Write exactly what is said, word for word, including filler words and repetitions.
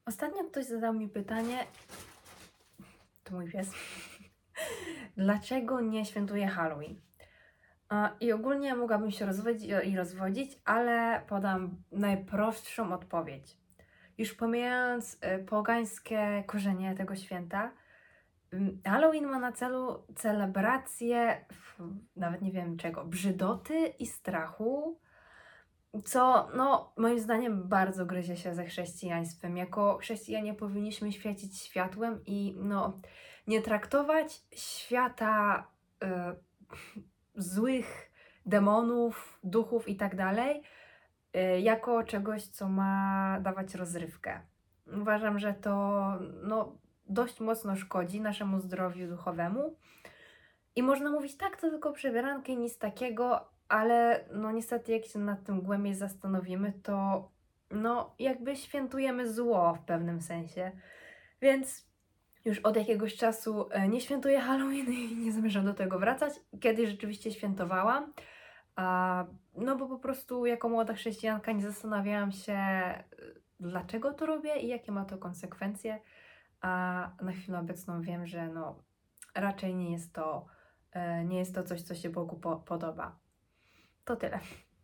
Ostatnio ktoś zadał mi pytanie, to mój pies, dlaczego nie świętuję Halloween? A, I ogólnie mogłabym się rozwodzić i rozwodzić, ale podam najprostszą odpowiedź. Już pomijając y, pogańskie korzenie tego święta, ym, Halloween ma na celu celebrację, f- nawet nie wiem czego, brzydoty i strachu, co no, moim zdaniem bardzo gryzie się ze chrześcijaństwem. Jako chrześcijanie powinniśmy świecić światłem i no, nie traktować świata y, złych demonów, duchów i tak dalej y, jako czegoś, co ma dawać rozrywkę. Uważam, że to no, dość mocno szkodzi naszemu zdrowiu duchowemu. I można mówić, tak, to tylko przebieranki, nic takiego, ale no niestety jak się nad tym głębiej zastanowimy, to no jakby świętujemy zło w pewnym sensie. Więc już od jakiegoś czasu e, nie świętuję Halloween i nie zamierzam do tego wracać. Kiedyś rzeczywiście świętowałam, a, no bo po prostu jako młoda chrześcijanka nie zastanawiałam się, e, dlaczego to robię i jakie ma to konsekwencje, a na chwilę obecną wiem, że no raczej nie jest to, e, nie jest to coś, co się Bogu po podoba. To tyle.